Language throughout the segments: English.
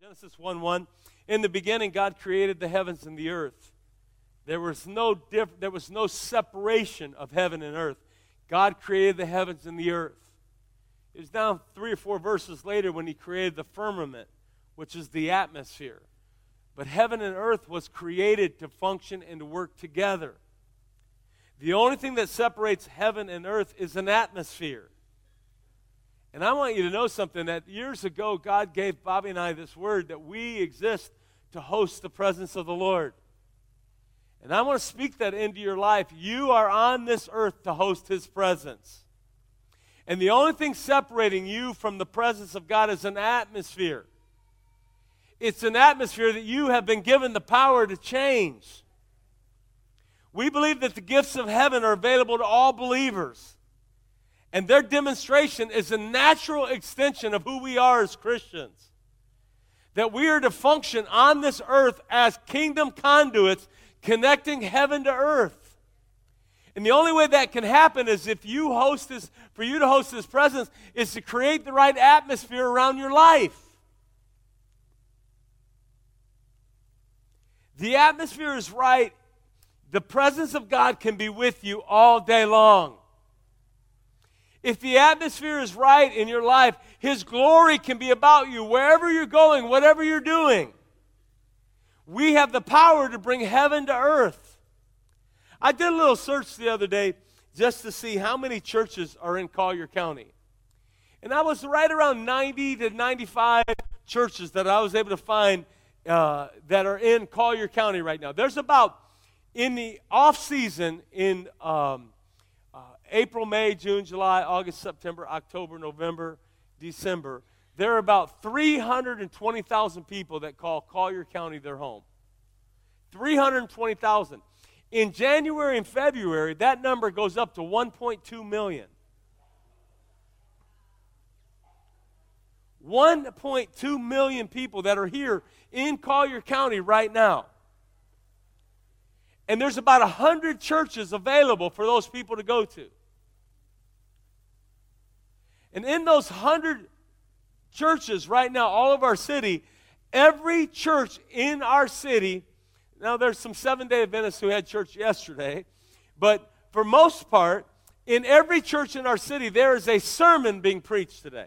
Genesis 1:1, in the beginning God created the heavens and the earth. There was no separation of heaven and earth. God created the heavens and the earth. It was now 3 or 4 verses later when he created the firmament, which is the atmosphere. But heaven and earth was created to function and to work together. The only thing that separates heaven and earth is an atmosphere. And I want you to know something, that years ago God gave Bobby and I this word that we exist to host the presence of the Lord. And I want to speak that into your life. You are on this earth to host His presence. And the only thing separating you from the presence of God is an atmosphere. It's an atmosphere that you have been given the power to change. We believe that the gifts of heaven are available to all believers. And their demonstration is a natural extension of who we are as Christians. That we are to function on this earth as kingdom conduits, connecting heaven to earth. And the only way that can happen is if you host this, for you to host His presence, is to create the right atmosphere around your life. The atmosphere is right. The presence of God can be with you all day long. If the atmosphere is right in your life, His glory can be about you wherever you're going, whatever you're doing. We have the power to bring heaven to earth. I did a little search the other day just to see how many churches are in Collier County. And I was right around 90 to 95 churches that I was able to find that are in Collier County right now. There's about, in the off-season, in April, May, June, July, August, September, October, November, December, there are about 320,000 people that call Collier County their home. 320,000. In January and February, that number goes up to 1.2 million. 1.2 million people that are here in Collier County right now. And there's about 100 churches available for those people to go to. And in those 100 churches right now, all of our city, every church in our city, now there's some Seventh-day Adventists who had church yesterday, but for most part, in every church in our city, there is a sermon being preached today.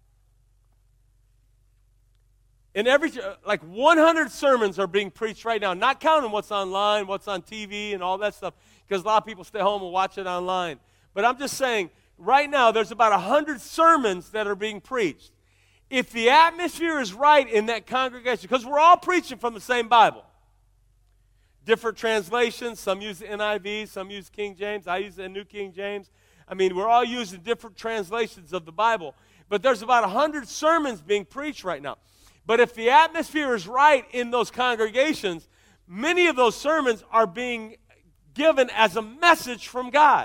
In every, like 100 sermons are being preached right now, not counting what's online, what's on TV, and all that stuff, because a lot of people stay home and watch it online. But I'm just saying, right now, there's about 100 sermons that are being preached. If the atmosphere is right in that congregation, because we're all preaching from the same Bible. Different translations, some use the NIV, some use King James, I use the New King James. I mean, we're all using different translations of the Bible. But there's about 100 sermons being preached right now. But if the atmosphere is right in those congregations, many of those sermons are being given as a message from God.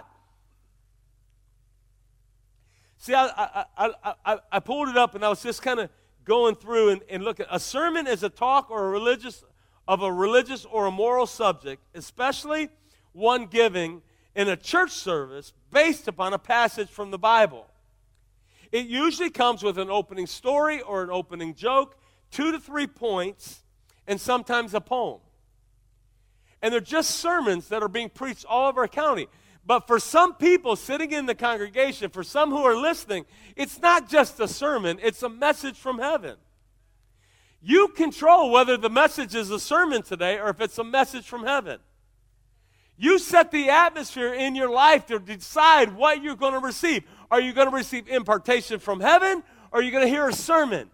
See, I pulled it up and I was just kind of going through and looking. A sermon is a talk or a religious or a moral subject, especially one given in a church service based upon a passage from the Bible. It usually comes with an opening story or an opening joke, 2 to 3 points, and sometimes a poem. And they're just sermons that are being preached all over our county. But for some people sitting in the congregation, for some who are listening, it's not just a sermon, it's a message from heaven. You control whether the message is a sermon today or if it's a message from heaven. You set the atmosphere in your life to decide what you're going to receive. Are you going to receive impartation from heaven, or are you going to hear a sermon?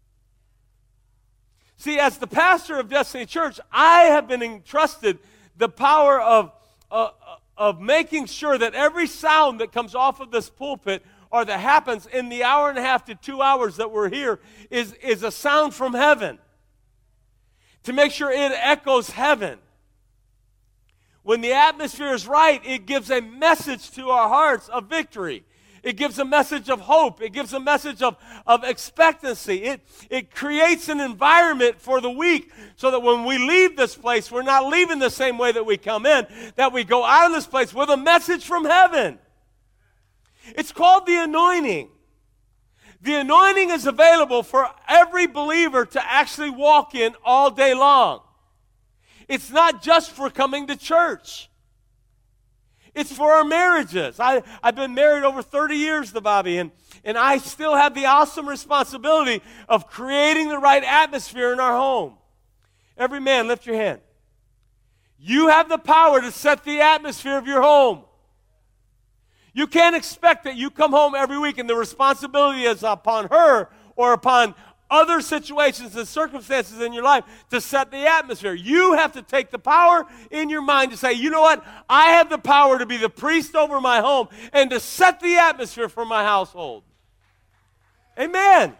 See, as the pastor of Destiny Church, I have been entrusted the power of making sure that every sound that comes off of this pulpit or that happens in the hour and a half to 2 hours that we're here is a sound from heaven. To make sure it echoes heaven. When the atmosphere is right, it gives a message to our hearts of victory. It gives a message of hope. It gives a message of expectancy. It creates an environment for the weak so that when we leave this place, we're not leaving the same way that we come in, that we go out of this place with a message from heaven. It's called the anointing. The anointing is available for every believer to actually walk in all day long. It's not just for coming to church. It's for our marriages. I've been married over 30 years to Bobby, and I still have the awesome responsibility of creating the right atmosphere in our home. Every man, lift your hand. You have the power to set the atmosphere of your home. You can't expect that you come home every week and the responsibility is upon her or upon other situations and circumstances in your life to set the atmosphere. You have to take the power in your mind to say, you know what? I have the power to be the priest over my home and to set the atmosphere for my household. Amen.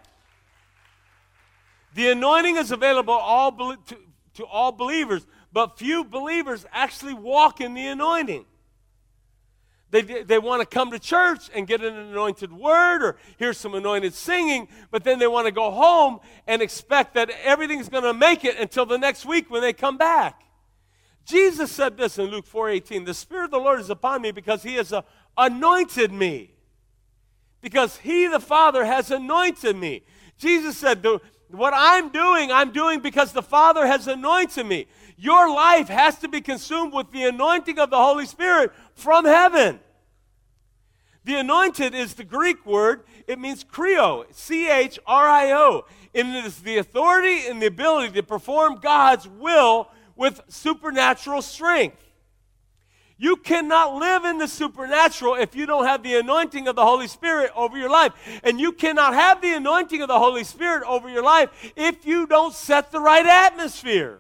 The anointing is available to all believers, but few believers actually walk in the anointing. They want to come to church and get an anointed word or hear some anointed singing, but then they want to go home and expect that everything's going to make it until the next week when they come back. Jesus said this in Luke 4:18, the Spirit of the Lord is upon me because He has anointed me. Because He, the Father, has anointed me. Jesus said, what I'm doing because the Father has anointed me. Your life has to be consumed with the anointing of the Holy Spirit from heaven. The anointed is the Greek word. It means chrio, C-H-R-I-O. And it is the authority and the ability to perform God's will with supernatural strength. You cannot live in the supernatural if you don't have the anointing of the Holy Spirit over your life. And you cannot have the anointing of the Holy Spirit over your life if you don't set the right atmosphere.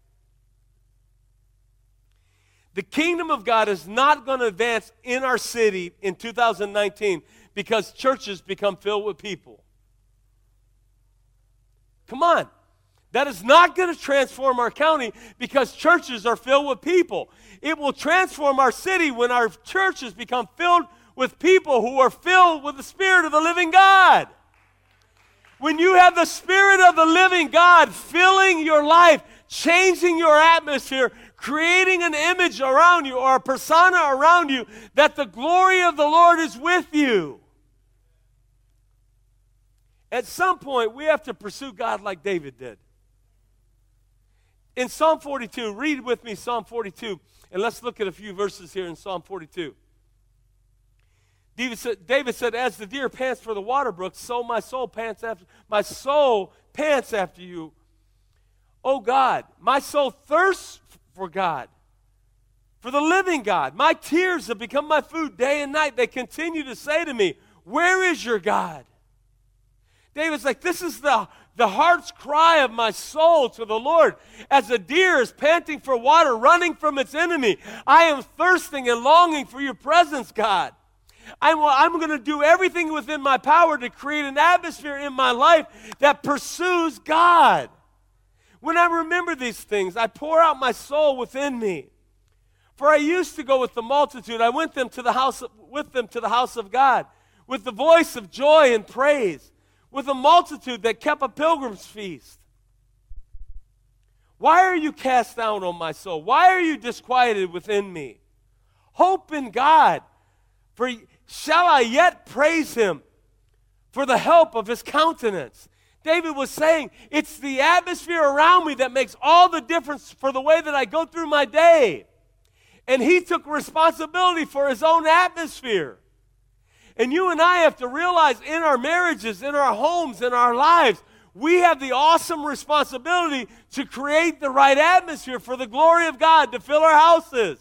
The kingdom of God is not going to advance in our city in 2019 because churches become filled with people. Come on. That is not going to transform our county because churches are filled with people. It will transform our city when our churches become filled with people who are filled with the Spirit of the living God. When you have the Spirit of the living God filling your life, changing your atmosphere, creating an image around you or a persona around you that the glory of the Lord is with you. At some point, we have to pursue God like David did. In Psalm 42, read with me Psalm 42, and let's look at a few verses here in Psalm 42. David said, as the deer pants for the water brooks, so my soul pants after you. Oh God, my soul thirsts for God, for the living God. My tears have become my food day and night. They continue to say to me, where is your God? David's like, this is the heart's cry of my soul to the Lord. As a deer is panting for water, running from its enemy, I am thirsting and longing for your presence, God. I'm going to do everything within my power to create an atmosphere in my life that pursues God. When I remember these things, I pour out my soul within me. For I used to go with the multitude. I went with them to the house of God, with the voice of joy and praise, with a multitude that kept a pilgrim's feast. Why are you cast down, O my soul? Why are you disquieted within me? Hope in God, for shall I yet praise Him for the help of His countenance? David was saying, it's the atmosphere around me that makes all the difference for the way that I go through my day. And he took responsibility for his own atmosphere. And you and I have to realize in our marriages, in our homes, in our lives, we have the awesome responsibility to create the right atmosphere for the glory of God to fill our houses.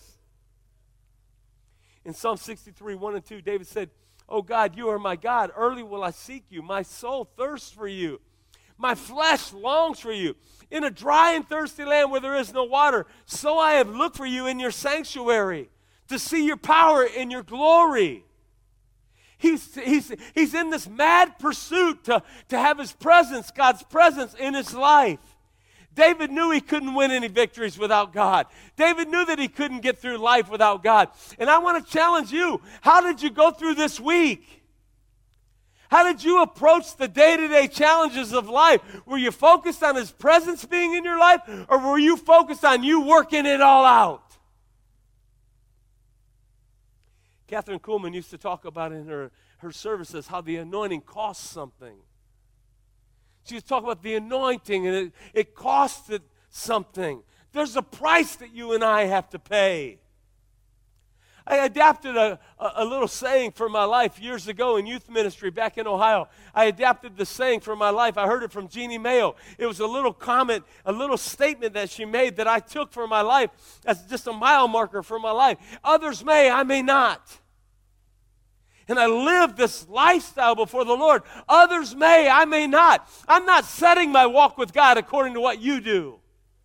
In Psalm 63, 1 and 2, David said, oh God, you are my God. Early will I seek you. My soul thirsts for you. My flesh longs for you. In a dry and thirsty land where there is no water, so I have looked for you in your sanctuary to see your power and your glory. He's in this mad pursuit to have his presence, God's presence in his life. David knew he couldn't win any victories without God. David knew that he couldn't get through life without God. And I want to challenge you. How did you go through this week? How did you approach the day-to-day challenges of life? Were you focused on his presence being in your life, or were you focused on you working it all out? Catherine Kuhlman used to talk about in her services how the anointing costs something. She was talking about the anointing, and it costed something. There's a price that you and I have to pay. I adapted a little saying for my life years ago in youth ministry back in Ohio. I adapted the saying for my life. I heard it from Jeannie Mayo. It was a little comment, a little statement that she made that I took for my life as just a mile marker for my life. Others may, I may not. And I live this lifestyle before the Lord. Others may, I may not. I'm not setting my walk with God according to what you do.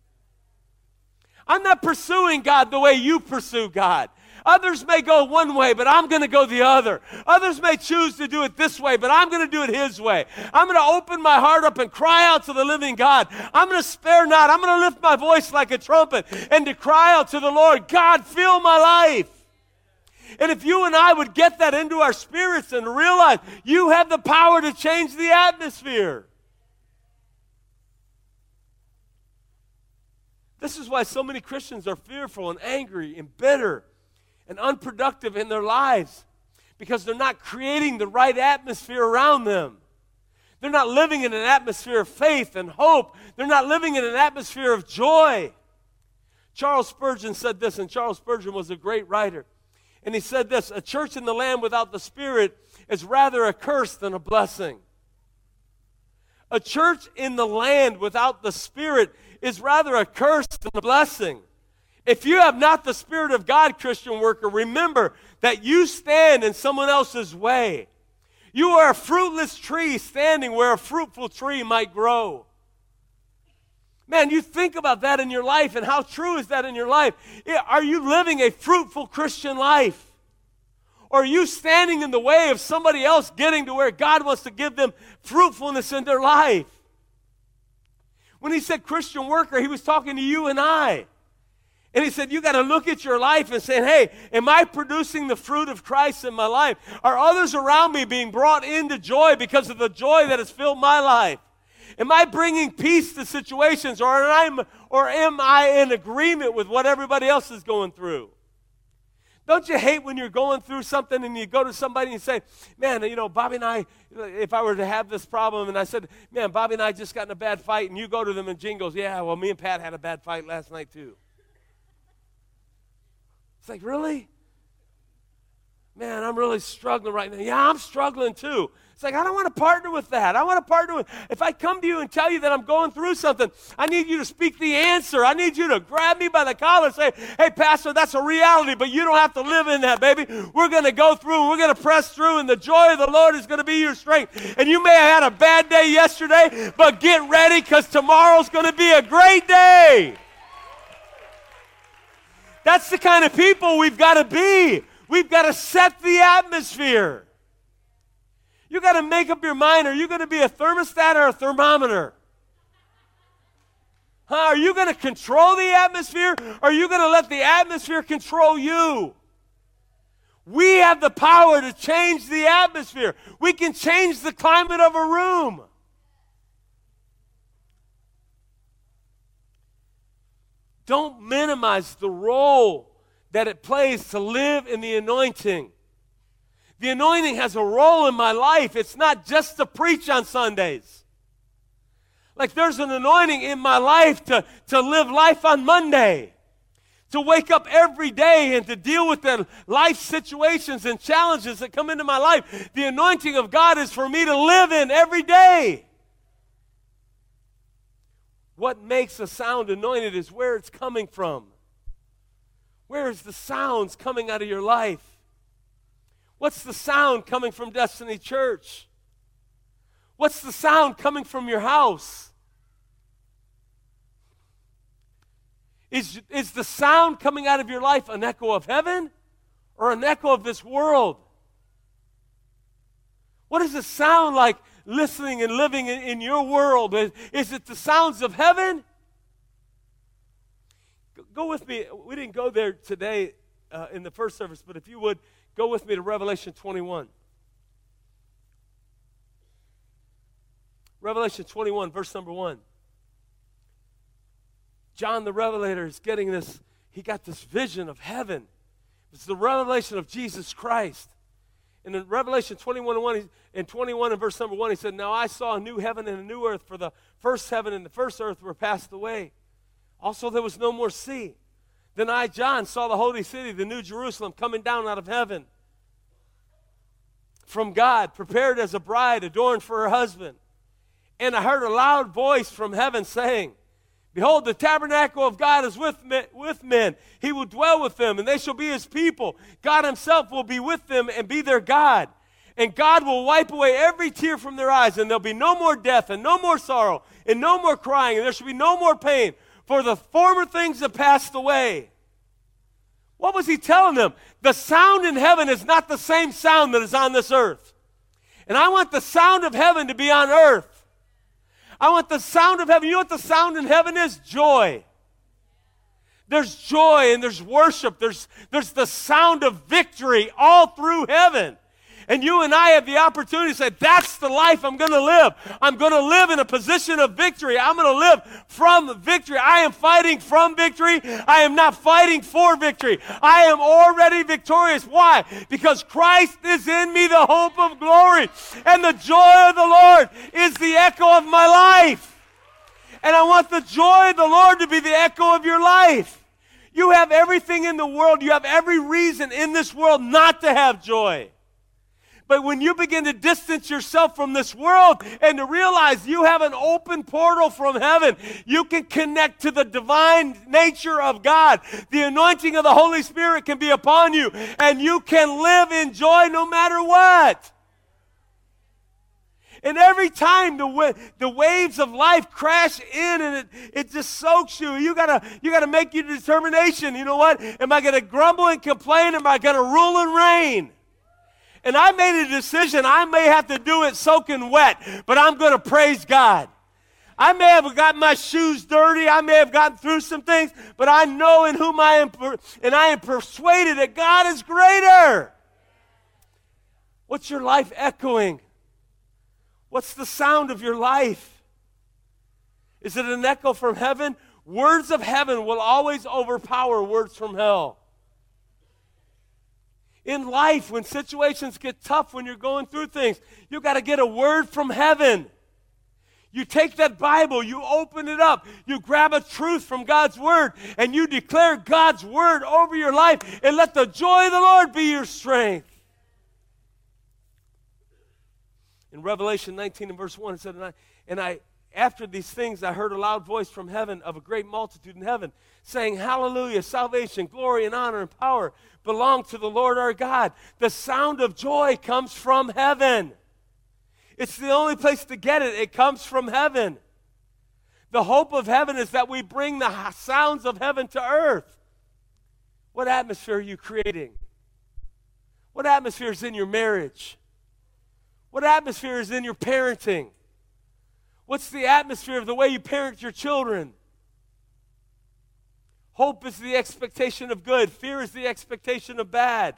I'm not pursuing God the way you pursue God. Others may go one way, but I'm going to go the other. Others may choose to do it this way, but I'm going to do it His way. I'm going to open my heart up and cry out to the living God. I'm going to spare not. I'm going to lift my voice like a trumpet and to cry out to the Lord, God, fill my life. And if you and I would get that into our spirits and realize you have the power to change the atmosphere. This is why so many Christians are fearful and angry and bitter and unproductive in their lives, because they're not creating the right atmosphere around them. They're not living in an atmosphere of faith and hope. They're not living in an atmosphere of joy. Charles Spurgeon said this, and Charles Spurgeon was a great writer. And he said this, a church in the land without the Spirit is rather a curse than a blessing. A church in the land without the Spirit is rather a curse than a blessing. If you have not the Spirit of God, Christian worker, remember that you stand in someone else's way. You are a fruitless tree standing where a fruitful tree might grow. Man, you think about that in your life, and how true is that in your life? Are you living a fruitful Christian life? Or are you standing in the way of somebody else getting to where God wants to give them fruitfulness in their life? When he said Christian worker, he was talking to you and I. And he said, you got to look at your life and say, hey, am I producing the fruit of Christ in my life? Are others around me being brought into joy because of the joy that has filled my life? Am I bringing peace to situations, or am I in agreement with what everybody else is going through? Don't you hate when you're going through something and you go to somebody and you say, man, you know, Bobby and I, if I were to have this problem, and I said, man, Bobby and I just got in a bad fight, and you go to them and Gene goes, yeah, well, me and Pat had a bad fight last night too. It's like, really? Man, I'm really struggling right now. Yeah, I'm struggling too. It's like, I don't want to partner with that. I want to partner with, if I come to you and tell you that I'm going through something, I need you to speak the answer. I need you to grab me by the collar and say, hey, Pastor, that's a reality, but you don't have to live in that, baby. We're going to go through, we're going to press through, and the joy of the Lord is going to be your strength. And you may have had a bad day yesterday, but get ready, because tomorrow's going to be a great day. That's the kind of people we've got to be. We've got to set the atmosphere. You got to make up your mind. Are you going to be a thermostat or a thermometer? Are you going to control the atmosphere, or are you going to let the atmosphere control you? We have the power to change the atmosphere. We can change the climate of a room. Don't minimize the role that it plays to live in the anointing. The anointing has a role in my life. It's not just to preach on Sundays. Like, there's an anointing in my life to live life on Monday, to wake up every day and to deal with the life situations and challenges that come into my life. The anointing of God is for me to live in every day. What makes a sound anointed is where it's coming from. Where is the sounds coming out of your life? What's the sound coming from Destiny Church? What's the sound coming from your house? Is the sound coming out of your life an echo of heaven or an echo of this world? What does it sound like listening and living in your world? Is it the sounds of heaven? Go with me. We didn't go there today in the first service, but if you would, go with me to Revelation 21. Revelation 21, verse number 1. John the Revelator is getting this, he got this vision of heaven. It's the revelation of Jesus Christ. And in Revelation 21 and 21 and verse number 1, he said, "Now I saw a new heaven and a new earth, for the first heaven and the first earth were passed away. Also there was no more sea. Then I, John, saw the holy city, the new Jerusalem, coming down out of heaven from God, prepared as a bride adorned for her husband. And I heard a loud voice from heaven saying, Behold, the tabernacle of God is with men. He will dwell with them, and they shall be his people. God himself will be with them and be their God. And God will wipe away every tear from their eyes, and there'll be no more death, and no more sorrow, and no more crying, and there shall be no more pain, for the former things have passed away." What was he telling them? The sound in heaven is not the same sound that is on this earth. And I want the sound of heaven to be on earth. I want the sound of heaven. You know what the sound in heaven is? Joy. There's joy and there's worship. There's the sound of victory all through heaven. And you and I have the opportunity to say, that's the life I'm going to live. I'm going to live in a position of victory. I'm going to live from victory. I am fighting from victory. I am not fighting for victory. I am already victorious. Why? Because Christ is in me, the hope of glory. And the joy of the Lord is the echo of my life. And I want the joy of the Lord to be the echo of your life. You have everything in the world. You have every reason in this world not to have joy. But when you begin to distance yourself from this world and to realize you have an open portal from heaven, you can connect to the divine nature of God. The anointing of the Holy Spirit can be upon you, and you can live in joy no matter what. And every time the waves of life crash in and it just soaks you, you gotta make your determination. You know what? Am I going to grumble and complain? Am I going to rule and reign? And I made a decision. I may have to do it soaking wet, but I'm going to praise God. I may have gotten my shoes dirty. I may have gotten through some things, but I know in whom I am, and I am persuaded that God is greater. What's your life echoing? What's the sound of your life? Is it an echo from heaven? Words of heaven will always overpower words from hell. In life, when situations get tough, when you're going through things, you got to get a word from heaven. You take that Bible, you open it up, you grab a truth from God's word, and you declare God's word over your life, and let the joy of the Lord be your strength. In Revelation 19 and verse 1, it said, after these things, I heard a loud voice from heaven of a great multitude in heaven, saying, Hallelujah, salvation, glory, and honor, and power belong to the Lord our God. The sound of joy comes from heaven. It's the only place to get it. It comes from heaven. The hope of heaven is that we bring the sounds of heaven to earth. What atmosphere are you creating? What atmosphere is in your marriage? What atmosphere is in your parenting? What's the atmosphere of the way you parent your children? Hope is the expectation of good. Fear is the expectation of bad.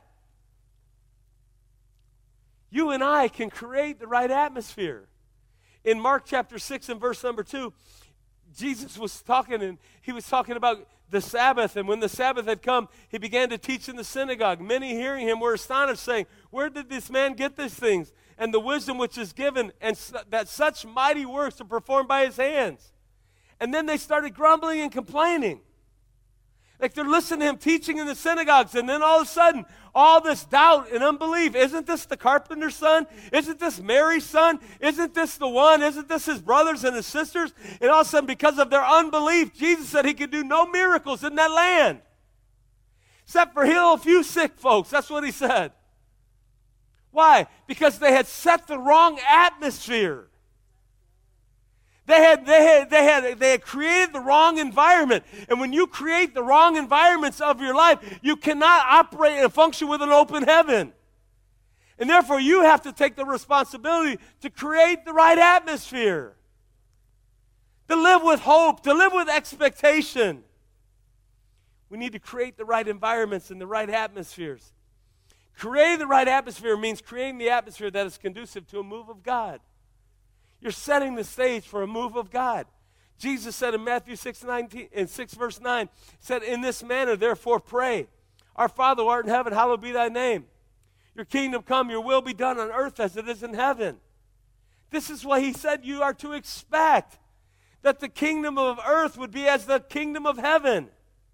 You and I can create the right atmosphere. In Mark chapter 6 and verse number 2, Jesus was talking, and he was talking about the Sabbath. And when the Sabbath had come, he began to teach in the synagogue. Many hearing him were astonished, saying, Where did this man get these things? And the wisdom which is given, and that such mighty works are performed by his hands. And then they started grumbling and complaining. Like they're listening to him teaching in the synagogues, and then all of a sudden, all this doubt and unbelief. Isn't this the carpenter's son? Isn't this Mary's son? Isn't this the one? Isn't this his brothers and his sisters? And all of a sudden, because of their unbelief, Jesus said he could do no miracles in that land. Except for heal a few sick folks. That's what he said. Why? Because they had set the wrong atmosphere. They had created the wrong environment. And when you create the wrong environments of your life, you cannot operate and function with an open heaven. And therefore, you have to take the responsibility to create the right atmosphere. To live with hope, to live with expectation. We need to create the right environments and the right atmospheres. Creating the right atmosphere means creating the atmosphere that is conducive to a move of God. You're setting the stage for a move of God. Jesus said in Matthew 6 verse 9, said, In this manner, therefore, pray. Our Father who art in heaven, hallowed be thy name. Your kingdom come, your will be done on earth as it is in heaven. This is what he said you are to expect, that the kingdom of earth would be as the kingdom of heaven.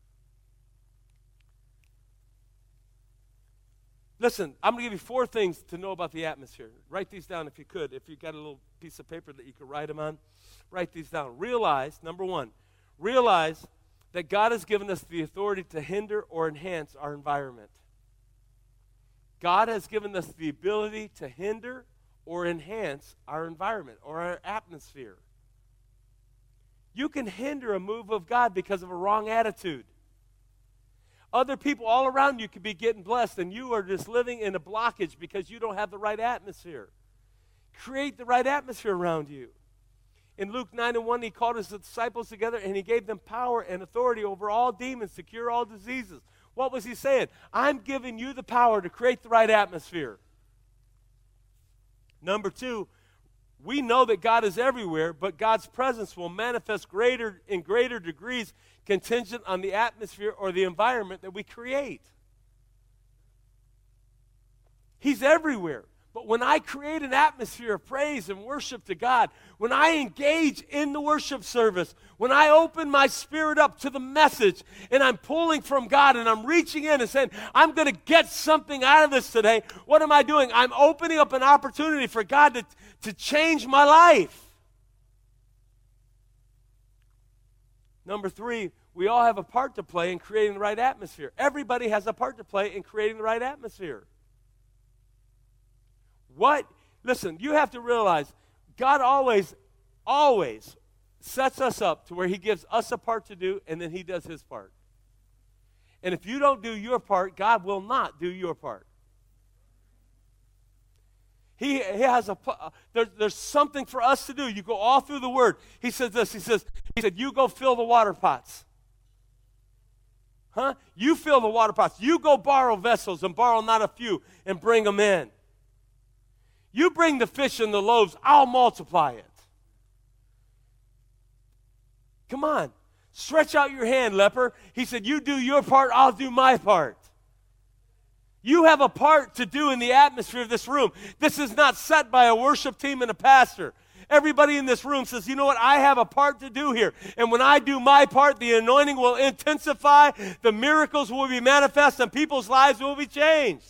Listen, I'm going to give you 4 things to know about the atmosphere. Write these down if you could. If you've got a little piece of paper that you could write them on, write these down. Realize, number 1, realize that God has given us the authority to hinder or enhance our environment. God has given us the ability to hinder or enhance our environment or our atmosphere. You can hinder a move of God because of a wrong attitude. Other people all around you could be getting blessed, and you are just living in a blockage because you don't have the right atmosphere. Create the right atmosphere around you. In Luke 9:1, he called his disciples together, and he gave them power and authority over all demons to cure all diseases. What was he saying? I'm giving you the power to create the right atmosphere. Number 2, we know that God is everywhere, but God's presence will manifest in greater degrees contingent on the atmosphere or the environment that we create. He's everywhere. But when I create an atmosphere of praise and worship to God, when I engage in the worship service, when I open my spirit up to the message and I'm pulling from God and I'm reaching in and saying, I'm going to get something out of this today, what am I doing? I'm opening up an opportunity for God to change my life. Number 3, we all have a part to play in creating the right atmosphere. Everybody has a part to play in creating the right atmosphere. Listen, you have to realize God always sets us up to where he gives us a part to do, and then he does his part. And if you don't do your part, God will not do your part. He has there's something for us to do. You go all through the Word. He says this. He said, you go fill the water pots. Huh? You fill the water pots. You go borrow vessels and borrow not a few and bring them in. You bring the fish and the loaves, I'll multiply it. Come on. Stretch out your hand, leper. He said, you do your part, I'll do my part. You have a part to do in the atmosphere of this room. This is not set by a worship team and a pastor. Everybody in this room says, you know what, I have a part to do here. And when I do my part, the anointing will intensify, the miracles will be manifest, and people's lives will be changed.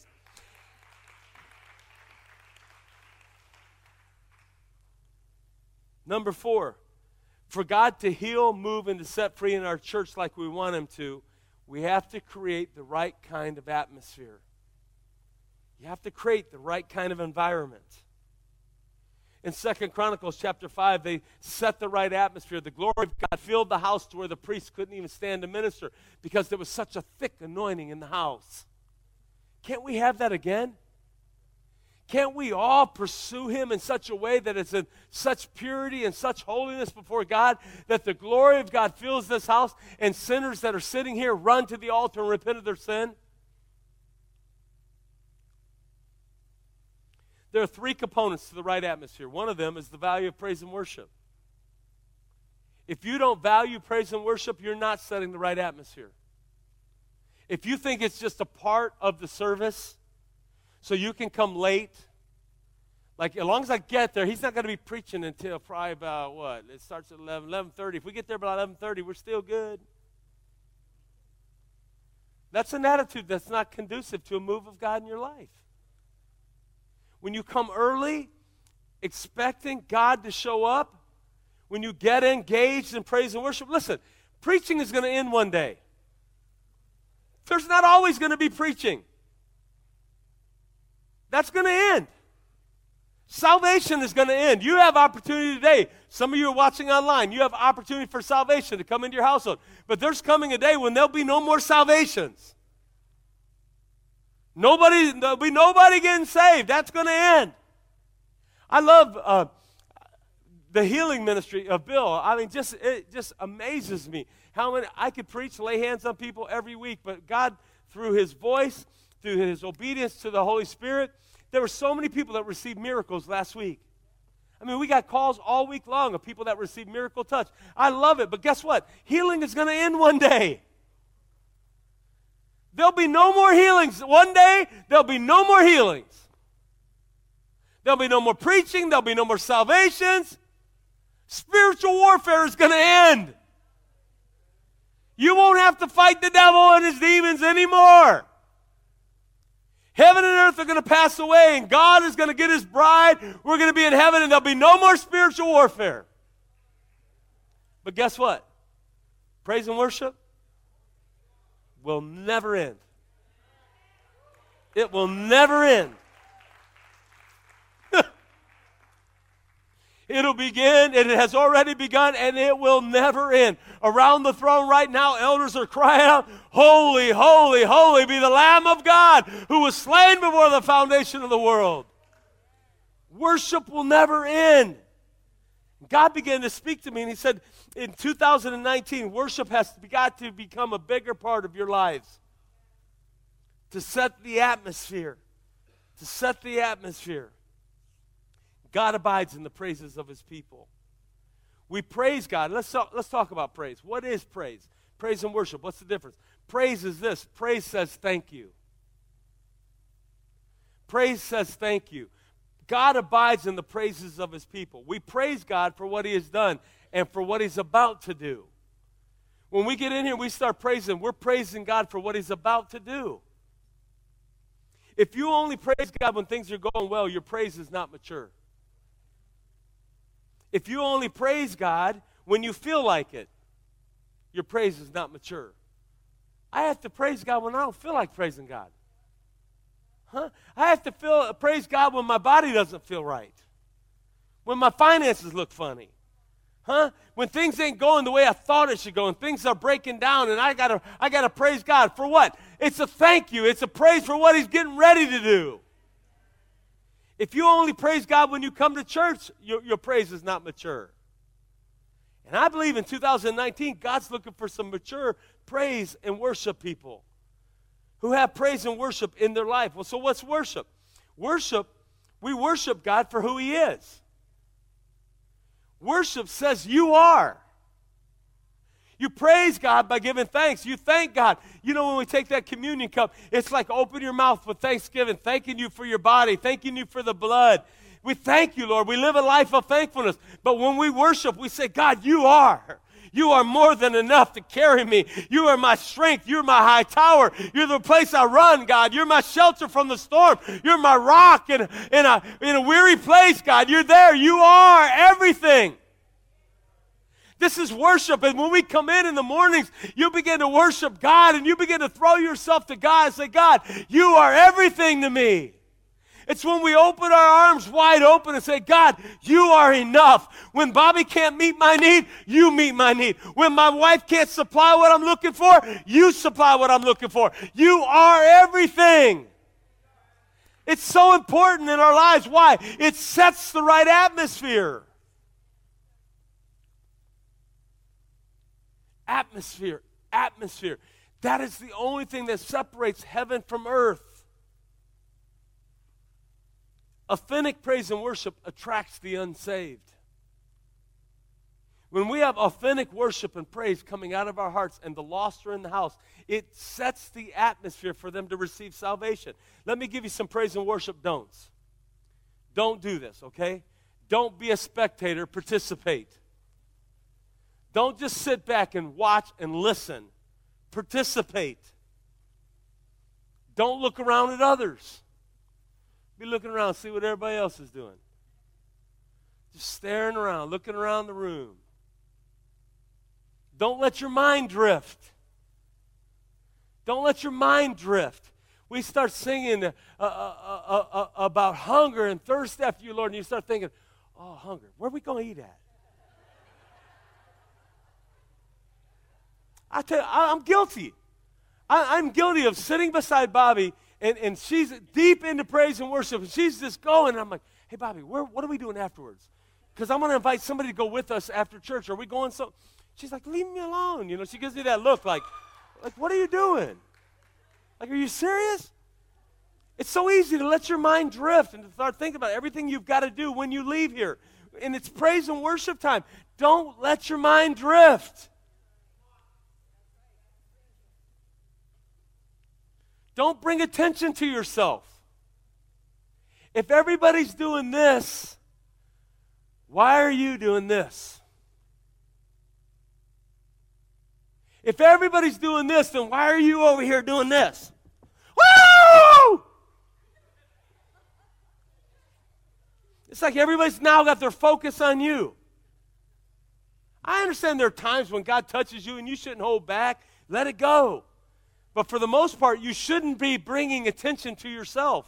Number 4, for God to heal, move, and to set free in our church like we want him to, we have to create the right kind of atmosphere. You have to create the right kind of environment. In 2 Chronicles chapter 5, they set the right atmosphere. The glory of God filled the house to where the priests couldn't even stand to minister because there was such a thick anointing in the house. Can't we have that again? Can't we all pursue him in such a way that it's in such purity and such holiness before God that the glory of God fills this house and sinners that are sitting here run to the altar and repent of their sin? There are 3 components to the right atmosphere. One of them is the value of praise and worship. If you don't value praise and worship, you're not setting the right atmosphere. If you think it's just a part of the service, so you can come late. Like, as long as I get there, he's not going to be preaching until probably about, what? It starts at 11:30. If we get there about 11:30, we're still good. That's an attitude that's not conducive to a move of God in your life. When you come early, expecting God to show up, when you get engaged in praise and worship, listen, preaching is going to end one day. There's not always going to be preaching. That's going to end. Salvation is going to end. You have opportunity today. Some of you are watching online. You have opportunity for salvation to come into your household. But there's coming a day when there'll be no more salvations. There'll be nobody getting saved. That's going to end. I love the healing ministry of Bill. I mean, it just amazes me how many I could preach, lay hands on people every week, but God, through his voice, through his obedience to the Holy Spirit, there were so many people that received miracles last week. I mean, we got calls all week long of people that received miracle touch. I love it, but guess what? Healing is going to end one day. There'll be no more healings. One day, there'll be no more healings. There'll be no more preaching. There'll be no more salvations. Spiritual warfare is going to end. You won't have to fight the devil and his demons anymore. Heaven and earth are going to pass away, and God is going to get his bride. We're going to be in heaven, and there'll be no more spiritual warfare. But guess what? Praise and worship will never end. It will never end. It'll begin, and it has already begun, and it will never end. Around the throne right now, elders are crying out, holy, holy, holy be the Lamb of God who was slain before the foundation of the world. Worship will never end. God began to speak to me, and he said, in 2019, worship has got to become a bigger part of your lives. To set the atmosphere. To set the atmosphere. God abides in the praises of his people. We praise God. Let's talk about praise. What is praise? Praise and worship. What's the difference? Praise is this. Praise says thank you. Praise says thank you. God abides in the praises of his people. We praise God for what he has done and for what he's about to do. When we get in here, we start praising. We're praising God for what he's about to do. If you only praise God when things are going well, your praise is not mature. If you only praise God when you feel like it, your praise is not mature. I have to praise God when I don't feel like praising God. I have to praise God when my body doesn't feel right. When my finances look funny. When things ain't going the way I thought it should go, and things are breaking down, and I gotta praise God. For what? It's a thank you. It's a praise for what he's getting ready to do. If you only praise God when you come to church, your praise is not mature. And I believe in 2019, God's looking for some mature praise and worship people who have praise and worship in their life. Well, so what's worship? We worship God for who he is. Worship says you are. You praise God by giving thanks. You thank God. You know, when we take that communion cup, it's like open your mouth with thanksgiving, thanking you for your body, thanking you for the blood. We thank you, Lord. We live a life of thankfulness. But when we worship, we say, God, you are. You are more than enough to carry me. You are my strength. You're my high tower. You're the place I run, God. You're my shelter from the storm. You're my rock in a weary place, God. You're there. You are everything. This is worship, and when we come in the mornings, you begin to worship God, and you begin to throw yourself to God and say, God, you are everything to me. It's when we open our arms wide open and say, God, you are enough. When Bobby can't meet my need, you meet my need. When my wife can't supply what I'm looking for, you supply what I'm looking for. You are everything. It's so important in our lives. Why? It sets the right atmosphere. Atmosphere. That is the only thing that separates heaven from earth. Authentic praise and worship attracts the unsaved. When we have authentic worship and praise coming out of our hearts and the lost are in the house, it sets the atmosphere for them to receive salvation. Let me give you some praise and worship don'ts. Don't do this, okay? Don't be a spectator, participate. Don't just sit back and watch and listen. Participate. Don't look around at others. Be looking around, see what everybody else is doing. Just staring around, looking around the room. Don't let your mind drift. Don't let your mind drift. We start singing about hunger and thirst after you, Lord, and you start thinking, oh, hunger, where are we going to eat at? I tell you, I'm guilty. I'm guilty of sitting beside Bobby, and she's deep into praise and worship, and she's just going, and I'm like, hey, Bobby, what are we doing afterwards? Because I'm going to invite somebody to go with us after church. Are we going so? She's like, leave me alone. You know, she gives me that look like, what are you doing? Like, are you serious? It's so easy to let your mind drift and to start thinking about everything you've got to do when you leave here. And it's praise and worship time. Don't let your mind drift. Don't bring attention to yourself. If everybody's doing this, why are you doing this? If everybody's doing this, then why are you over here doing this? Woo! It's like everybody's now got their focus on you. I understand there are times when God touches you and you shouldn't hold back. Let it go. But for the most part, you shouldn't be bringing attention to yourself.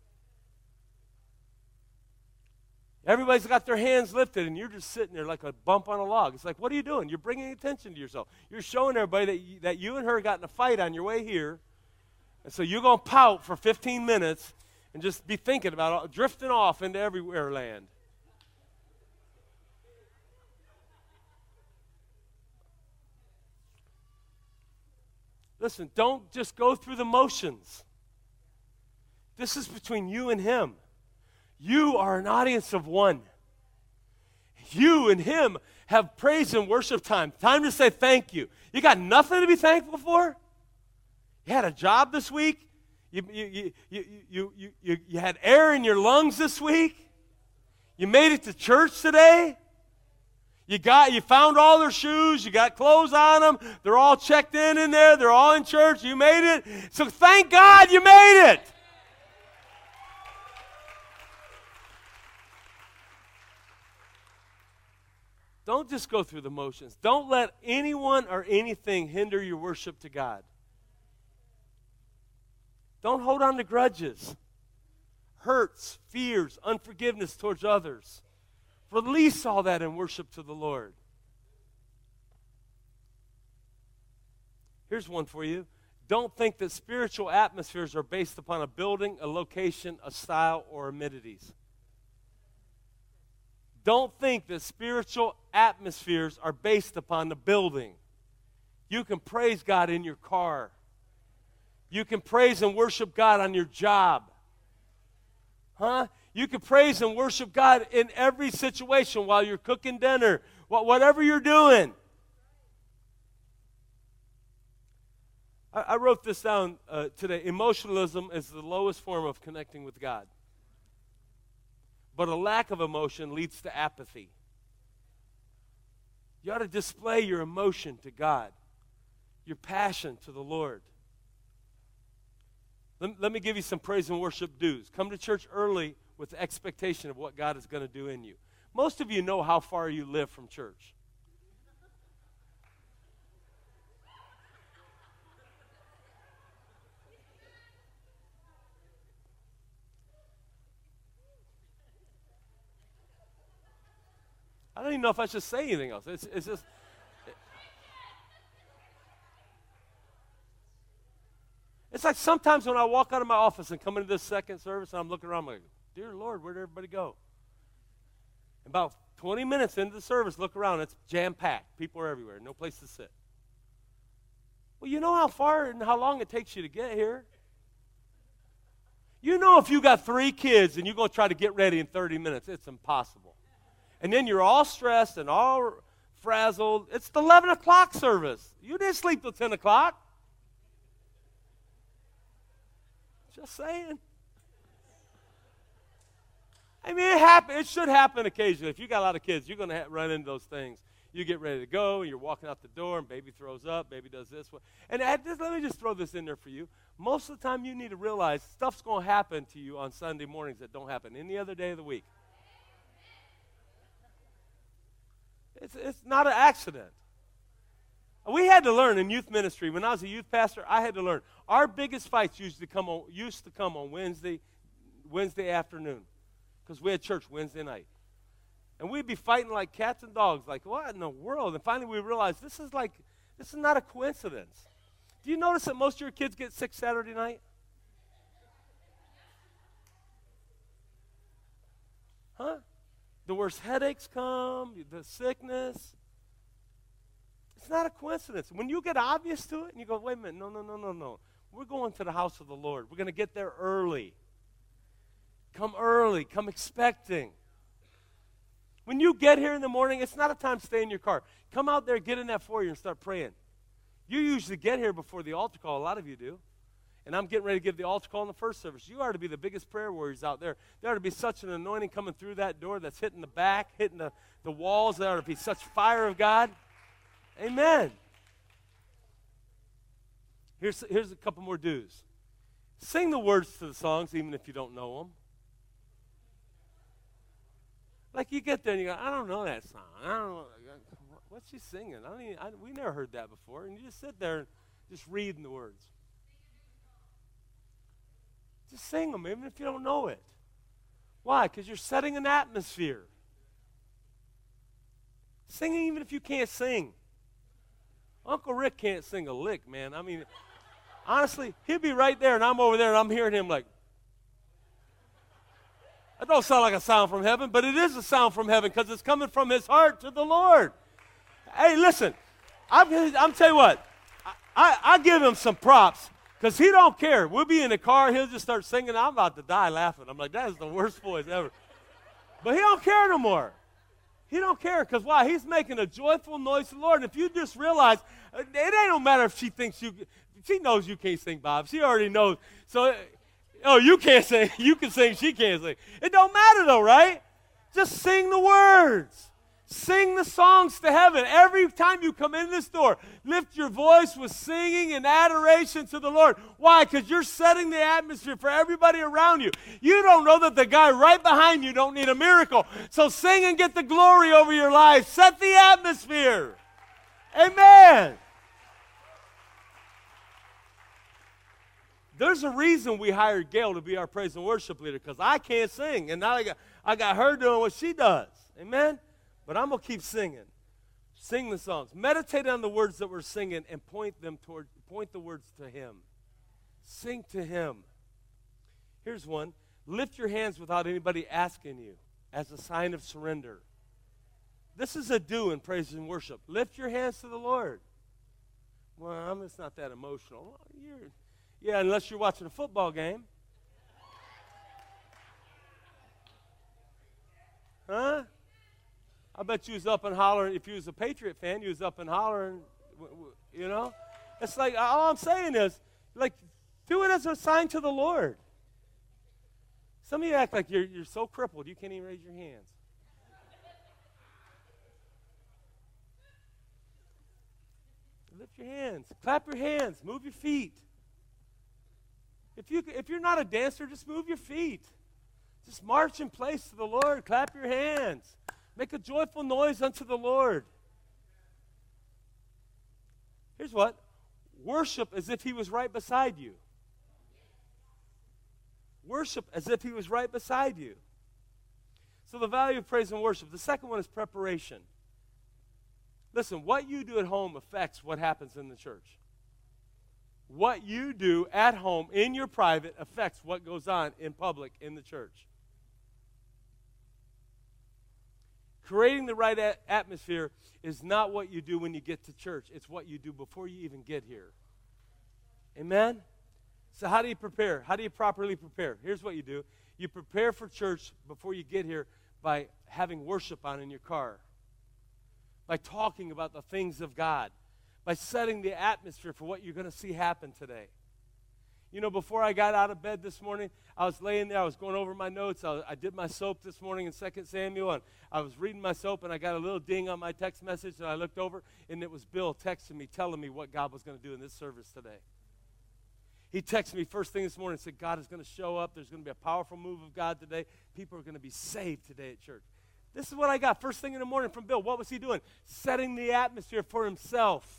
Everybody's got their hands lifted, and you're just sitting there like a bump on a log. It's like, what are you doing? You're bringing attention to yourself. You're showing everybody that you and her got in a fight on your way here, and so you're going to pout for 15 minutes and just be thinking about drifting off into everywhere land. Listen, don't just go through the motions. This is between you and him. You are an audience of one. You and him have praise and worship time. Time to say thank you. You got nothing to be thankful for? You had a job this week? You had air in your lungs this week? You made it to church today? You found all their shoes. You got clothes on them. They're all checked in there. They're all in church. You made it. So thank God you made it. Don't just go through the motions. Don't let anyone or anything hinder your worship to God. Don't hold on to grudges, hurts, fears, unforgiveness towards others. Release all that in worship to the Lord. Here's one for you. Don't think that spiritual atmospheres are based upon a building, a location, a style, or amenities. Don't think that spiritual atmospheres are based upon the building. You can praise God in your car. You can praise and worship God on your job. Huh? You can praise and worship God in every situation while you're cooking dinner, whatever you're doing. I wrote this down today. Emotionalism is the lowest form of connecting with God. But a lack of emotion leads to apathy. You ought to display your emotion to God, your passion to the Lord. Let me give you some praise and worship dues. Come to church early with the expectation of what God is going to do in you. Most of you know how far you live from church. I don't even know if I should say anything else. It's just... It's like sometimes when I walk out of my office and come into this second service and I'm looking around, I'm like, dear Lord, where'd everybody go? About 20 minutes into the service, look around, it's jam-packed. People are everywhere, no place to sit. Well, you know how far and how long it takes you to get here? You know if you got 3 kids and you're going to try to get ready in 30 minutes, it's impossible. And then you're all stressed and all frazzled. It's the 11 o'clock service. You didn't sleep till 10 o'clock. Just saying. I mean, it should happen occasionally. If you got a lot of kids, you're going to run into those things. You get ready to go, and you're walking out the door, and baby throws up, baby does this. And let me just throw this in there for you. Most of the time, you need to realize stuff's going to happen to you on Sunday mornings that don't happen any other day of the week. It's not an accident. We had to learn in youth ministry. When I was a youth pastor, I had to learn. Our biggest fights used to come on Wednesday afternoon, because we had church Wednesday night. And we'd be fighting like cats and dogs, like, what in the world? And finally we realized this is not a coincidence. Do you notice that most of your kids get sick Saturday night? Huh? The worst headaches come, the sickness. It's not a coincidence. When you get obvious to it and you go, wait a minute, no. We're going to the house of the Lord. We're going to get there early. Come early. Come expecting. When you get here in the morning, it's not a time to stay in your car. Come out there, get in that foyer and start praying. You usually get here before the altar call. A lot of you do. and I'm getting ready to give the altar call in the first service, you are to be the biggest prayer warriors out there. There ought to be such an anointing coming through that door that's hitting the back, hitting the walls. There ought to be such fire of God. Amen. Here's a couple more do's. Sing the words to the songs even if you don't know them. Like you get there and you go, I don't know that song. I don't know. What's she singing? We never heard that before. And you just sit there and just reading the words. Just sing them even if you don't know it. Why? Because you're setting an atmosphere. Singing even if you can't sing. Uncle Rick can't sing a lick, man. I mean, honestly, he'll be right there and I'm over there and I'm hearing him like, that don't sound like a sound from heaven, but it is a sound from heaven because it's coming from his heart to the Lord. Hey, listen, I'm tell you what, I give him some props because he don't care. We'll be in the car, he'll just start singing. I'm about to die laughing. I'm like, that is the worst voice ever. But he don't care no more. He don't care because why? He's making a joyful noise to the Lord. And if you just realize, it ain't no matter if she thinks she knows you can't sing, Bob. She already knows. So, you can't sing. You can sing. She can't sing. It don't matter though, right? Just sing the words. Sing the songs to heaven. Every time you come in this door, lift your voice with singing and adoration to the Lord. Why? Because you're setting the atmosphere for everybody around you. You don't know that the guy right behind you don't need a miracle. So sing and get the glory over your life. Set the atmosphere. Amen. There's a reason we hired Gail to be our praise and worship leader, because I can't sing, and now I got her doing what she does. Amen? But I'm going to keep singing. Sing the songs. Meditate on the words that we're singing and point the words to Him. Sing to Him. Here's one. Lift your hands without anybody asking you as a sign of surrender. This is a do in praise and worship. Lift your hands to the Lord. Well, I'm just not that emotional. Yeah, unless you're watching a football game. Huh? I bet you was up and hollering. If you was a Patriot fan, you was up and hollering, you know? It's like, all I'm saying is, like, do it as a sign to the Lord. Some of you act like you're so crippled, you can't even raise your hands. Lift your hands. Clap your hands. Move your feet. If you're not a dancer, just move your feet. Just march in place to the Lord. Clap your hands. Make a joyful noise unto the Lord. Here's what. Worship as if He was right beside you. Worship as if He was right beside you. So the value of praise and worship. The second one is preparation. Listen, what you do at home affects what happens in the church. What you do at home in your private affects what goes on in public in the church. Creating the right atmosphere is not what you do when you get to church. It's what you do before you even get here. Amen? So how do you prepare? How do you properly prepare? Here's what you do. You prepare for church before you get here by having worship on in your car, by talking about the things of God, by setting the atmosphere for what you're going to see happen today. You know, before I got out of bed this morning, I was laying there, I was going over my notes. I did my soap this morning in 2 Samuel, and I was reading my soap, and I got a little ding on my text message, and I looked over, and it was Bill texting me, telling me what God was going to do in this service today. He texted me first thing this morning and said, God is going to show up. There's going to be a powerful move of God today. People are going to be saved today at church. This is what I got first thing in the morning from Bill. What was he doing? Setting the atmosphere for himself.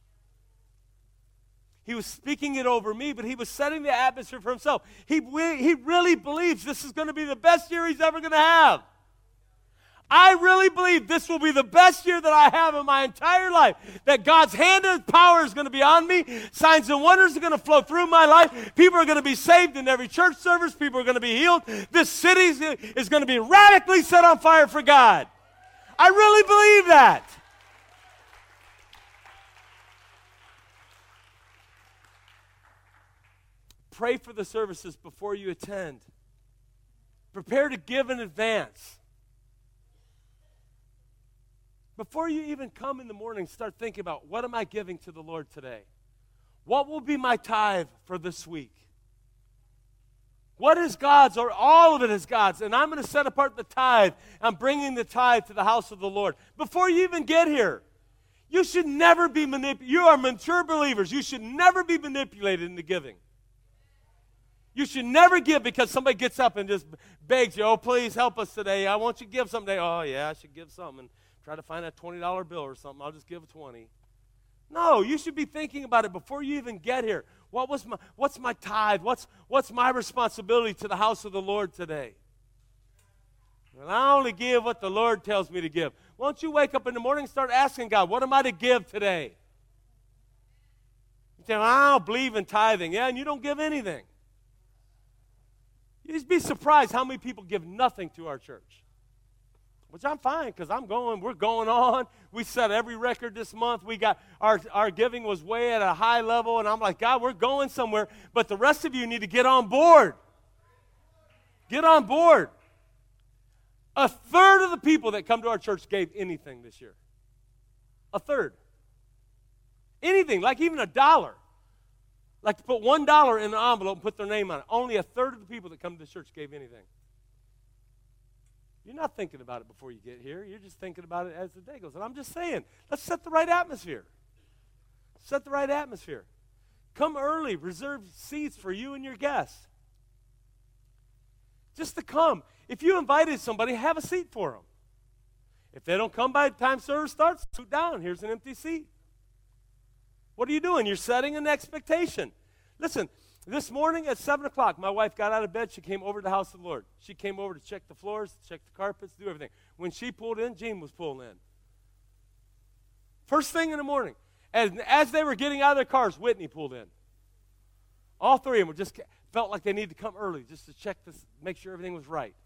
He was speaking it over me, but he was setting the atmosphere for himself. He really believes this is going to be the best year he's ever going to have. I really believe this will be the best year that I have in my entire life. That God's hand and power is going to be on me. Signs and wonders are going to flow through my life. People are going to be saved in every church service. People are going to be healed. This city is going to be radically set on fire for God. I really believe that. Pray for the services before you attend. Prepare to give in advance. Before you even come in the morning, start thinking about, what am I giving to the Lord today? What will be my tithe for this week? What is God's, or all of it is God's? And I'm going to set apart the tithe. I'm bringing the tithe to the house of the Lord. Before you even get here, you should never be manipulated. You are mature believers. You should never be manipulated into giving. You should never give because somebody gets up and just begs you, oh, please help us today. I want you to give someday. Oh, yeah, I should give something. And try to find a $20 bill or something. I'll just give a 20. No, you should be thinking about it before you even get here. What's my tithe? What's my responsibility to the house of the Lord today? Well, I only give what the Lord tells me to give. Why don't you wake up in the morning and start asking God, what am I to give today? You say, well, I don't believe in tithing. Yeah, and you don't give anything. You'd be surprised how many people give nothing to our church. Which I'm fine because we're going on. We set every record this month. We got our giving was way at a high level, and I'm like, God, we're going somewhere. But the rest of you need to get on board. Get on board. A third of the people that come to our church gave anything this year. A third. Anything, like even $1. Like to put $1 in an envelope and put their name on it. Only a third of the people that come to the church gave anything. You're not thinking about it before you get here. You're just thinking about it as the day goes. And I'm just saying, let's set the right atmosphere. Set the right atmosphere. Come early. Reserve seats for you and your guests. Just to come. If you invited somebody, have a seat for them. If they don't come by the time service starts, scoot down. Here's an empty seat. What are you doing? You're setting an expectation. Listen, this morning at 7 o'clock, my wife got out of bed. She came over to the house of the Lord. She came over to check the floors, check the carpets, do everything. When she pulled in, Gene was pulling in. First thing in the morning. And as they were getting out of their cars, Whitney pulled in. All three of them just felt like they needed to come early just to check this, make sure everything was right.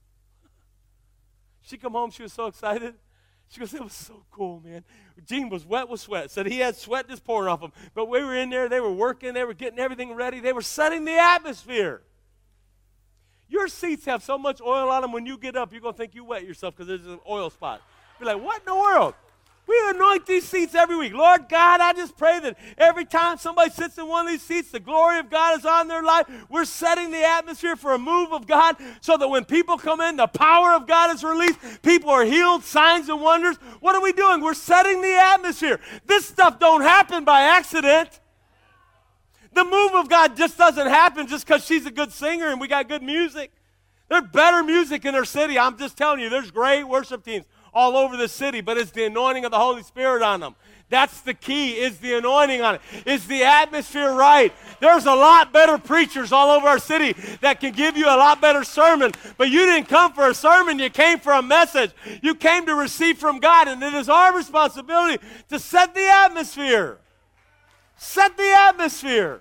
She come home, she was so excited. She goes, it was so cool, man. Gene was wet with sweat. Said he had sweat just pouring off him. But we were in there, they were working, they were getting everything ready. They were setting the atmosphere. Your seats have so much oil on them, when you get up, you're going to think you wet yourself because there's an oil spot. You're like, what in the world? We anoint these seats every week. Lord God, I just pray that every time somebody sits in one of these seats, the glory of God is on their life. We're setting the atmosphere for a move of God so that when people come in, the power of God is released. People are healed, signs and wonders. What are we doing? We're setting the atmosphere. This stuff don't happen by accident. The move of God just doesn't happen just because she's a good singer and we got good music. There's better music in our city. I'm just telling you, there's great worship teams all over the city, but it's the anointing of the Holy Spirit on them. That's the key, is the anointing on it. Is the atmosphere right? There's a lot better preachers all over our city that can give you a lot better sermon, but you didn't come for a sermon, you came for a message. You came to receive from God, and it is our responsibility to set the atmosphere. Set the atmosphere.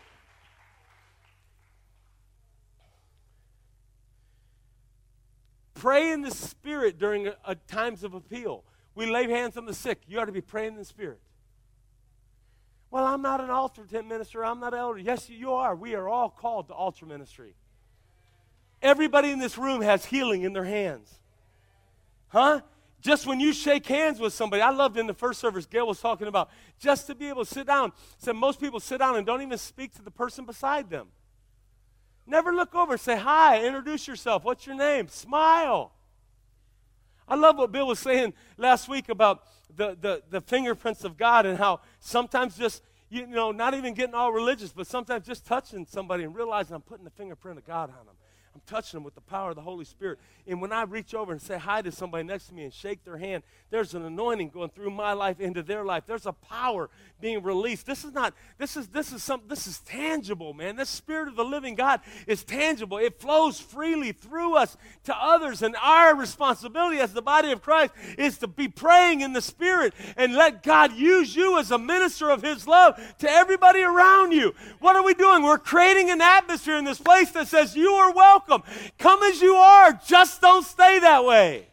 Pray in the Spirit during times of appeal. We lay hands on the sick. You ought to be praying in the Spirit. Well, I'm not an altar minister. I'm not an elder. Yes, you are. We are all called to altar ministry. Everybody in this room has healing in their hands. Huh? Just when you shake hands with somebody. I loved in the first service, Gail was talking about just to be able to sit down. Said most people sit down and don't even speak to the person beside them. Never look over. Say hi. Introduce yourself. What's your name? Smile. I love what Bill was saying last week about the fingerprints of God and how sometimes just, not even getting all religious, but sometimes just touching somebody and realizing I'm putting the fingerprint of God on them. I'm touching them with the power of the Holy Spirit. And when I reach over and say hi to somebody next to me and shake their hand, there's an anointing going through my life into their life. There's a power being released. This is tangible, man. The Spirit of the living God is tangible. It flows freely through us to others. And our responsibility as the body of Christ is to be praying in the Spirit and let God use you as a minister of His love to everybody around you. What are we doing? We're creating an atmosphere in this place that says you are welcome. Come as you are. Just don't stay that way.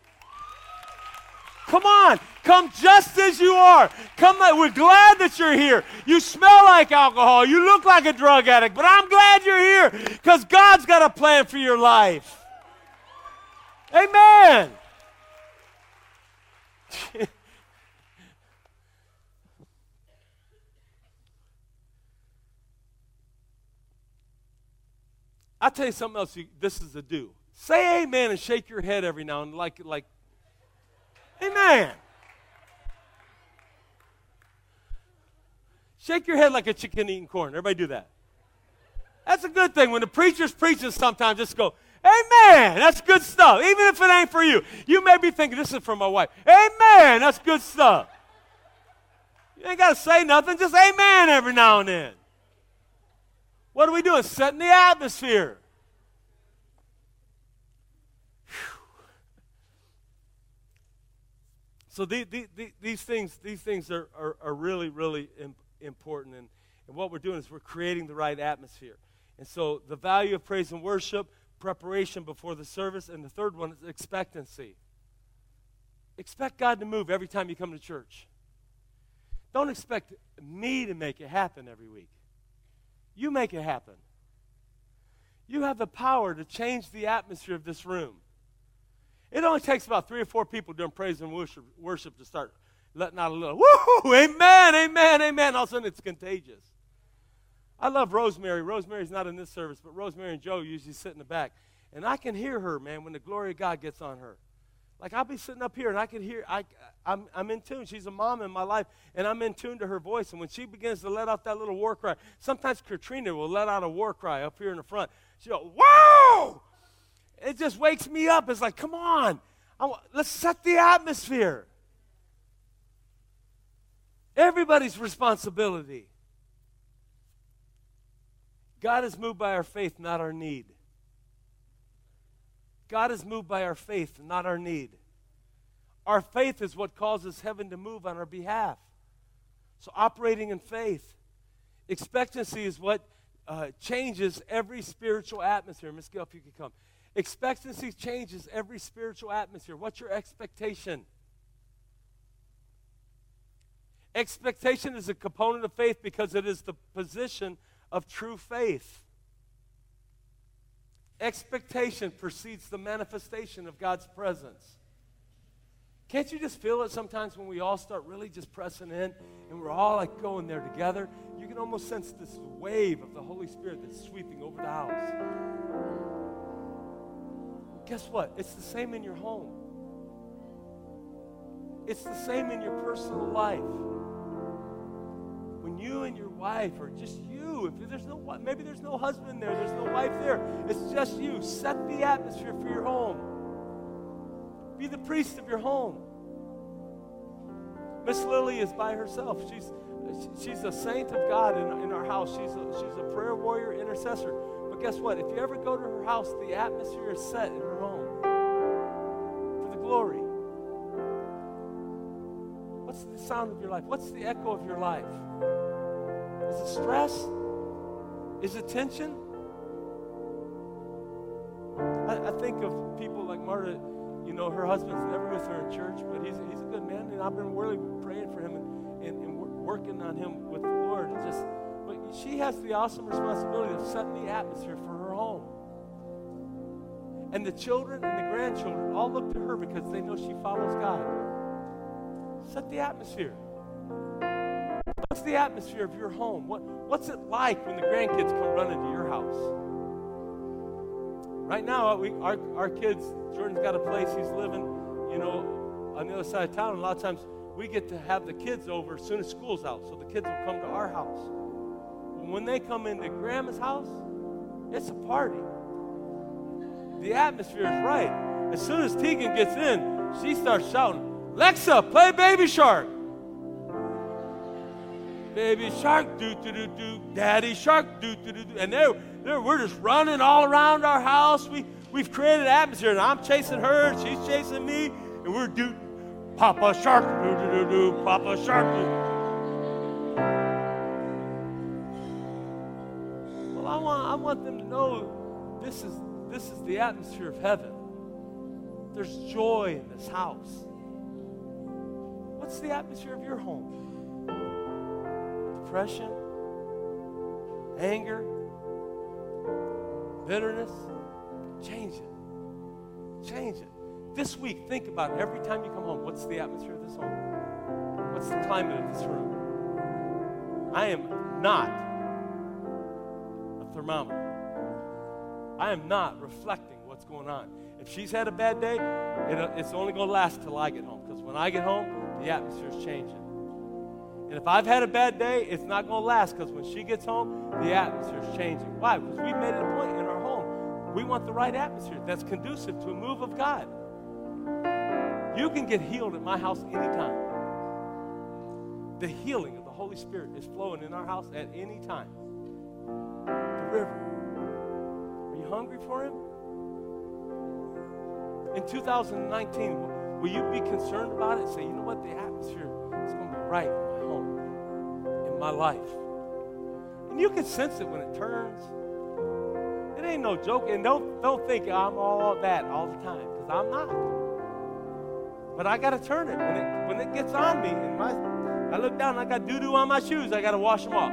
Come on. Come just as you are. We're glad that you're here. You smell like alcohol. You look like a drug addict. But I'm glad you're here because God's got a plan for your life. Amen. I'll tell you something else. This is a do. Say amen and shake your head every now and then, like, amen. Shake your head like a chicken eating corn. Everybody do that. That's a good thing. When the preacher's preaching sometimes, just go, amen. That's good stuff. Even if it ain't for you. You may be thinking, this is for my wife. Amen. That's good stuff. You ain't got to say nothing. Just amen every now and then. What are we doing? Setting the atmosphere. Whew. So these things are really, really important. And what we're doing is we're creating the right atmosphere. And so the value of praise and worship, preparation before the service, and the third one is expectancy. Expect God to move every time you come to church. Don't expect me to make it happen every week. You make it happen. You have the power to change the atmosphere of this room. It only takes about 3 or 4 people doing praise and worship to start letting out a little, woo, amen, amen, amen. All of a sudden it's contagious. I love Rosemary. Rosemary's not in this service, but Rosemary and Joe usually sit in the back. And I can hear her, man, when the glory of God gets on her. Like I'll be sitting up here and I can hear, I'm in tune. She's a mom in my life, and I'm in tune to her voice. And when she begins to let out that little war cry, sometimes Katrina will let out a war cry up here in the front. She'll go, whoa! It just wakes me up. It's like, come on. Let's set the atmosphere. Everybody's responsibility. God is moved by our faith, not our need. God is moved by our faith, not our need. Our faith is what causes heaven to move on our behalf. So operating in faith. Expectancy is what changes every spiritual atmosphere. Miss Gail, if you could come. Expectancy changes every spiritual atmosphere. What's your expectation? Expectation is a component of faith because it is the position of true faith. Expectation precedes the manifestation of God's presence. Can't you just feel it sometimes when we all start really just pressing in and we're all like going there together? You can almost sense this wave of the Holy Spirit that's sweeping over the house. Guess what? It's the same in your home. It's the same in your personal life. When you and your wife, or just you, if there's no, maybe there's no husband there, there's no wife there, it's just you. Set the atmosphere for your home. Be the priest of your home. Miss Lily is by herself. She's a saint of God in our house. She's a prayer warrior, intercessor. But guess what? If you ever go to her house, the atmosphere is set in her home for the glory. What's the sound of your life? What's the echo of your life? Is it stress? Is it tension? I think of people like Marta. You know, her husband's never with her in church, but he's a good man, and I've been really praying for him and working on him with the Lord. But she has the awesome responsibility of setting the atmosphere for her home. And the children and the grandchildren all look to her because they know she follows God. Set the atmosphere. What's the atmosphere of your home? What's it like when the grandkids come running to your house? Right now, our kids, Jordan's got a place. He's living, on the other side of town. And a lot of times, we get to have the kids over as soon as school's out. So the kids will come to our house. When they come into Grandma's house, it's a party. The atmosphere is right. As soon as Tegan gets in, she starts shouting, Alexa, play Baby Shark. Baby Shark, do-do-do-do. Daddy Shark, do-do-do-do. And we're just running all around our house. We've created an atmosphere, and I'm chasing her, she's chasing me, and we're Papa Shark, do-do-do-do, Papa Shark. Well, I want them to know this is the atmosphere of heaven. There's joy in this house. What's the atmosphere of your home? Depression, anger, bitterness. Change it. Change it. This week, think about it. Every time you come home, what's the atmosphere of this home? What's the climate of this room? I am not a thermometer. I am not reflecting what's going on. If she's had a bad day, it's only going to last till I get home. Because when I get home, the atmosphere is changing. And if I've had a bad day, it's not going to last. Because when she gets home, the atmosphere is changing. Why? Because we've made it a point in our home. We want the right atmosphere that's conducive to a move of God. You can get healed at my house anytime. The healing of the Holy Spirit is flowing in our house at any time. The river. Are you hungry for Him? In 2019, will you be concerned about it? Say, you know what? The atmosphere is going to be right in my home, in my life. And you can sense it when it turns. It ain't no joke. And don't think I'm all that all the time, because I'm not. But I got to turn it. When it gets on me, and I look down and I got doo-doo on my shoes, I got to wash them off.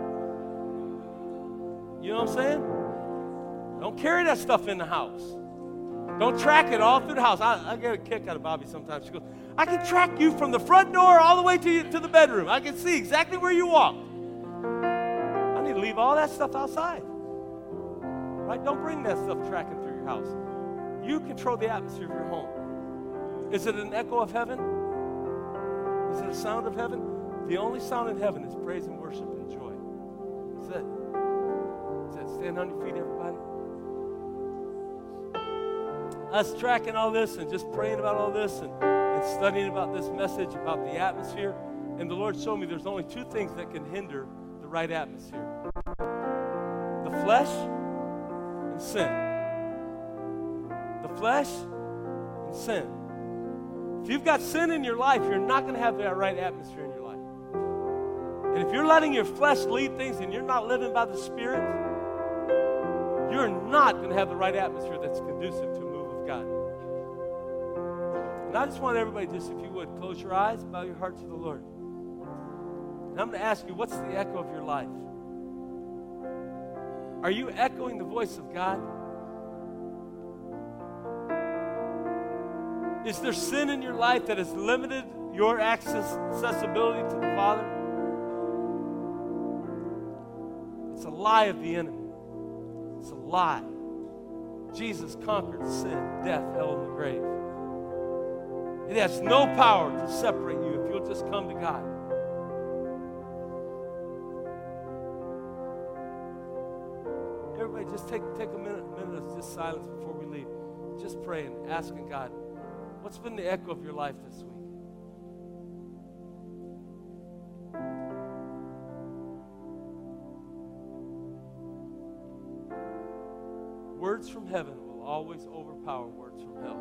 You know what I'm saying? Don't carry that stuff in the house. Don't track it all through the house. I get a kick out of Bobby sometimes. She goes, I can track you from the front door all the way to the bedroom. I can see exactly where you walk. I need to leave all that stuff outside. Right? Don't bring that stuff tracking through your house. You control the atmosphere of your home. Is it an echo of heaven? Is it a sound of heaven? The only sound in heaven is praise and worship and joy. That's it. That's it. Stand on your feet, everybody. Us tracking all this and just praying about all this and studying about this message about the atmosphere. And the Lord showed me there's only two things that can hinder the right atmosphere. The flesh and sin. The flesh and sin. If you've got sin in your life, you're not going to have that right atmosphere in your life. And if you're letting your flesh lead things and you're not living by the Spirit, you're not going to have the right atmosphere that's conducive to a move of God. And I just want everybody, just if you would, close your eyes, bow your heart to the Lord. And I'm going to ask you, what's the echo of your life? Are you echoing the voice of God? Is there sin in your life that has limited your accessibility to the Father? It's a lie of the enemy. It's a lie. Jesus conquered sin, death, hell, and the grave. It has no power to separate you if you'll just come to God. Everybody, just take a minute of just silence before we leave. Just praying, asking God, what's been the echo of your life this week? Words from heaven will always overpower words from hell.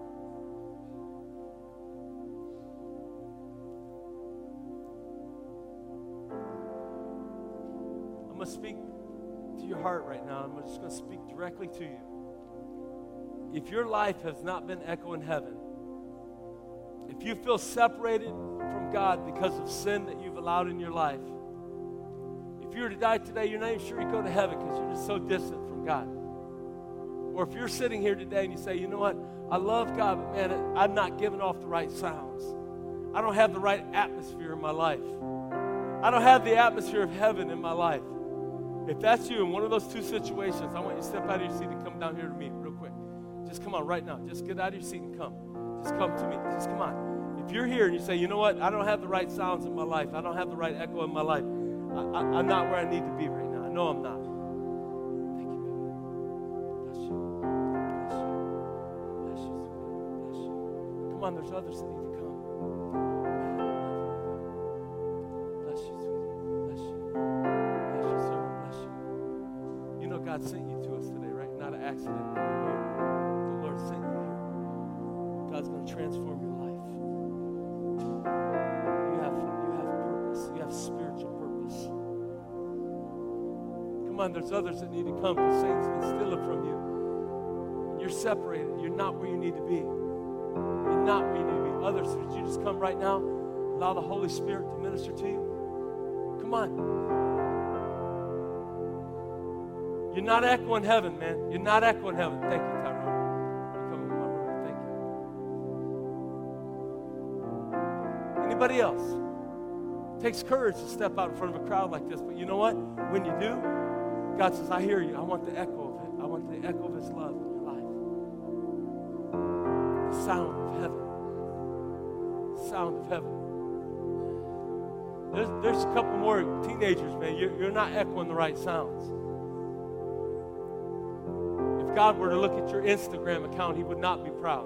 I'm going to speak to your heart right now. I'm just going to speak directly to you. If your life has not been echoing heaven, if you feel separated from God because of sin that you've allowed in your life, if you were to die today, you're not even sure you go to heaven because you're just so distant from God. Or if you're sitting here today and you say, you know what, I love God, but man, I'm not giving off the right sounds. I don't have the right atmosphere in my life. I don't have the atmosphere of heaven in my life. If that's you in one of those two situations, I want you to step out of your seat and come down here to me real quick. Just come on right now. Just get out of your seat and come. Just come to me. Just come on. If you're here and you say, you know what, I don't have the right sounds in my life. I don't have the right echo in my life. I'm not where I need to be right now. I know I'm not. Thank you, baby. Bless you. Bless you. Bless you. Bless you. Come on, there's others that need to come. Bless you, sweetie. Bless you. Bless you, sir. Bless you. You know God sent you to us today, right? Not an accident. The Lord sent you here. God's going to transform your life. You have purpose. You have spiritual purpose. Come on, there's others that need to come because Satan's been stealing from you. You're separated. You're not where you need to be. You're not where you need to be. Others, would you just come right now? Allow the Holy Spirit to minister to you. Come on. You're not echoing heaven, man. You're not echoing heaven. Thank you, Tyrone. You're coming to my room. Thank you. Anybody else? It takes courage to step out in front of a crowd like this, but you know what? When you do, God says, I hear you. I want the echo of it. I want the echo of his love in your life. The sound of heaven. The sound of heaven. There's a couple more teenagers, man. You're not echoing the right sounds. If God were to look at your Instagram account, he would not be proud.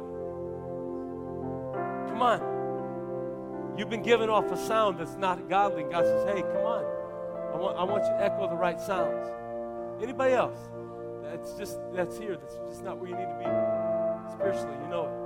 Come on. You've been giving off a sound that's not godly. And God says, hey, come on. I want you to echo the right sounds. Anybody else? That's here. That's just not where you need to be. Spiritually, you know it.